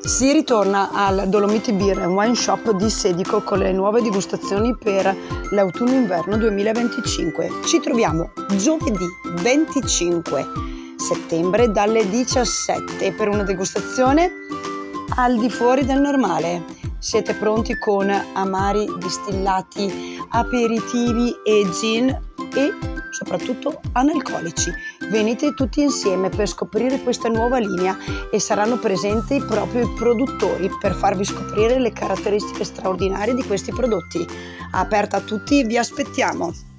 Si ritorna al Dolomiti Beer and Wine Shop di Sedico con le nuove degustazioni per l'autunno-inverno 2025. Ci troviamo giovedì 25 settembre dalle 17 per una degustazione al di fuori del normale. Siete pronti con amari, distillati, aperitivi e gin e soprattutto analcolici. Venite tutti insieme per scoprire questa nuova linea e saranno presenti proprio i produttori per farvi scoprire le caratteristiche straordinarie di questi prodotti. Aperta a tutti, vi aspettiamo!